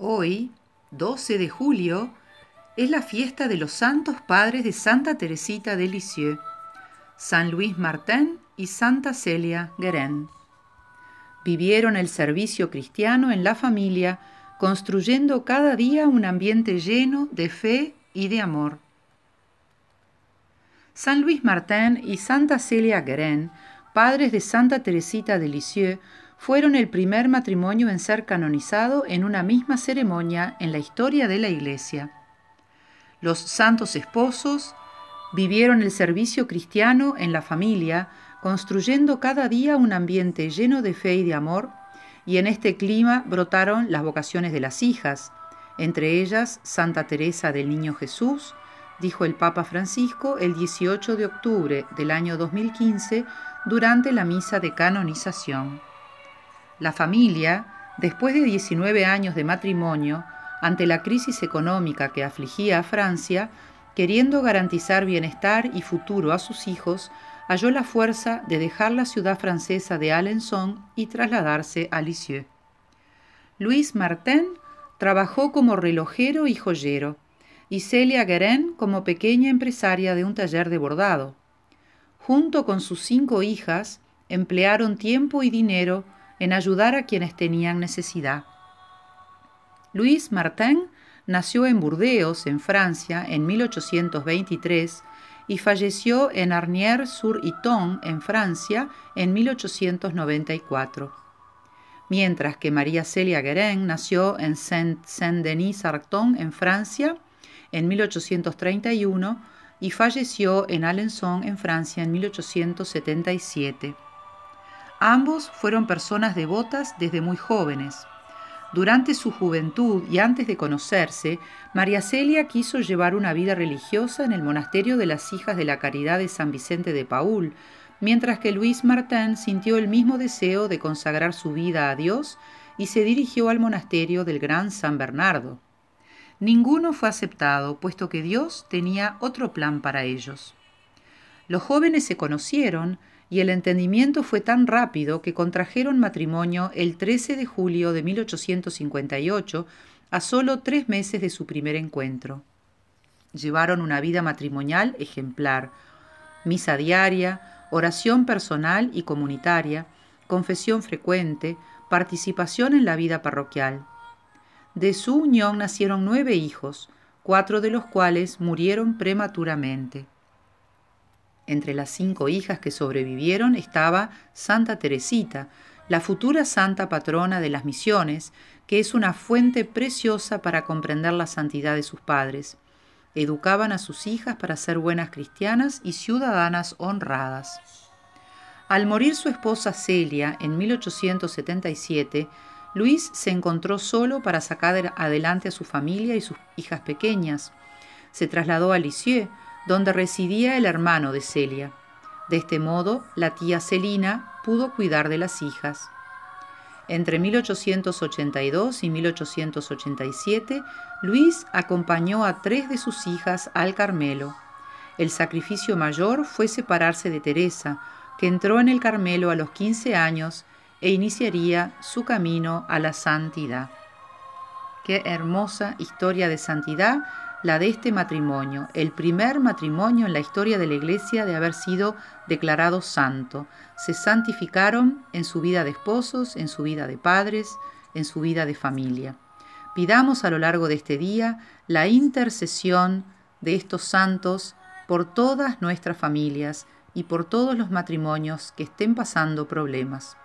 Hoy, 12 de julio, es la fiesta de los santos padres de Santa Teresita de Lisieux, San Luis Martin y Santa Celia Guérin. Vivieron el servicio cristiano en la familia, construyendo cada día un ambiente lleno de fe y de amor. San Luis Martin y Santa Celia Guérin, padres de Santa Teresita de Lisieux, fueron el primer matrimonio en ser canonizado en una misma ceremonia en la historia de la Iglesia. Los santos esposos vivieron el servicio cristiano en la familia, construyendo cada día un ambiente lleno de fe y de amor, y en este clima brotaron las vocaciones de las hijas, entre ellas Santa Teresa del Niño Jesús, dijo el Papa Francisco el 18 de octubre del año 2015 durante la misa de canonización. La familia, después de 19 años de matrimonio, ante la crisis económica que afligía a Francia, queriendo garantizar bienestar y futuro a sus hijos, halló la fuerza de dejar la ciudad francesa de Alençon y trasladarse a Lisieux. Luis Martin trabajó como relojero y joyero, y Celia Guérin como pequeña empresaria de un taller de bordado. Junto con sus 5 hijas, emplearon tiempo y dinero en ayudar a quienes tenían necesidad. Luis Martin nació en Burdeos, en Francia, en 1823 y falleció en Arnières-sur-Iton, en Francia, en 1894. Mientras que María Celia Guérin nació en Saint-Denis-Arcton, en Francia, en 1831 y falleció en Alençon, en Francia, en 1877. Ambos fueron personas devotas desde muy jóvenes. Durante su juventud y antes de conocerse, María Celia quiso llevar una vida religiosa en el monasterio de las Hijas de la Caridad de San Vicente de Paúl, mientras que Luis Martin sintió el mismo deseo de consagrar su vida a Dios y se dirigió al monasterio del Gran San Bernardo. Ninguno fue aceptado, puesto que Dios tenía otro plan para ellos. Los jóvenes se conocieron y el entendimiento fue tan rápido que contrajeron matrimonio el 13 de julio de 1858, a solo 3 meses de su primer encuentro. Llevaron una vida matrimonial ejemplar, misa diaria, oración personal y comunitaria, confesión frecuente, participación en la vida parroquial. De su unión nacieron 9 hijos, 4 de los cuales murieron prematuramente. Entre las 5 hijas que sobrevivieron estaba Santa Teresita, la futura santa patrona de las misiones, que es una fuente preciosa para comprender la santidad de sus padres. Educaban a sus hijas para ser buenas cristianas y ciudadanas honradas. Al morir su esposa Celia en 1877, Luis se encontró solo para sacar adelante a su familia y sus hijas pequeñas. Se trasladó a Lisieux, donde residía el hermano de Celia. De este modo, la tía Celina pudo cuidar de las hijas. Entre 1882 y 1887, Luis acompañó a 3 de sus hijas al Carmelo. El sacrificio mayor fue separarse de Teresa, que entró en el Carmelo a los 15 años e iniciaría su camino a la santidad. Qué hermosa historia de santidad la de este matrimonio, el primer matrimonio en la historia de la Iglesia de haber sido declarado santo. Se santificaron en su vida de esposos, en su vida de padres, en su vida de familia. Pidamos a lo largo de este día la intercesión de estos santos por todas nuestras familias y por todos los matrimonios que estén pasando problemas.